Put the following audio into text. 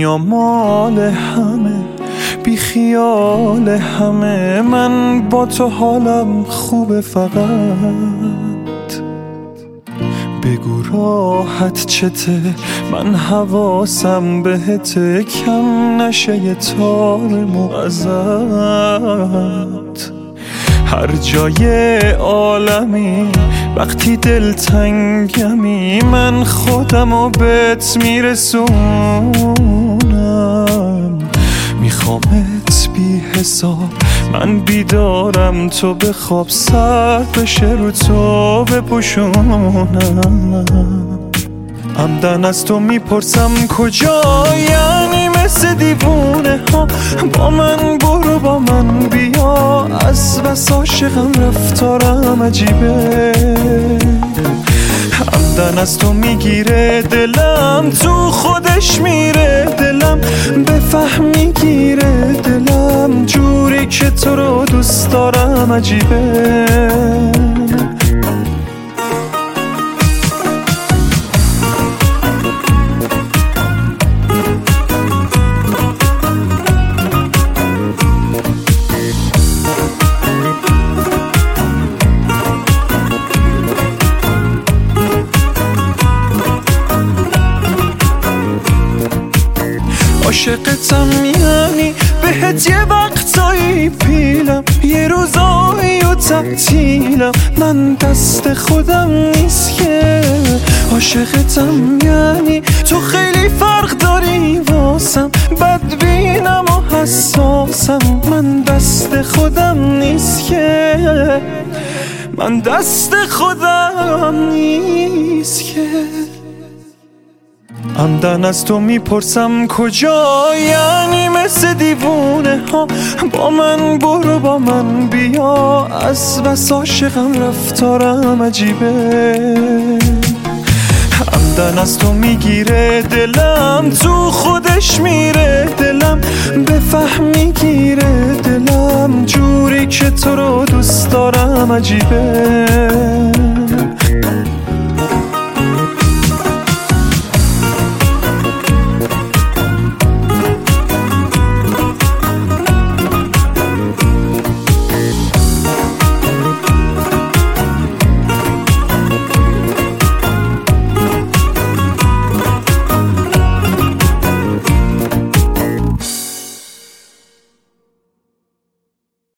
دنیا مال همه، بی خیال همه، من با تو حالم خوبه، فقط بگو راحت چته، من حواسم بهته، کم نشه یه تار ازت. هر جای عالمی وقتی دلتنگمی، من خودمو بهت میرسونم، میخوامت بی حساب، من بیدارم تو بخواب، سر بشه رو تو بپوشونم. عمدن از تو میپرسم کجا، یعنی مثل دیوونه ها با من برو با من بیا، از بس عاشقم رفتارم عجیبه. عمدن از تو میگیره دلم، تو خودش میره دلم، بفهمی گیره دلم، جوری که تو رو دوست دارم عجیبه. عاشقتم یعنی بهت یه وقتایی پیلم، یه روزایی و تعطیلم، من دست خودم نیست که. عاشقتم یعنی تو خیلی فرق داری واسم، بدبینم و حساسم، من دست خودم نیست که، من دست خودم نیست که. عمدن از تو میپرسم کجا، یعنی مثل دیوونه ها با من برو با من بیا، از بس عاشقم رفتارم عجیبه. عمدن از تو میگیره دلم، تو خودش میره دلم، بفهمی گیره دلم، جوری که تو رو دوست دارم عجیبه.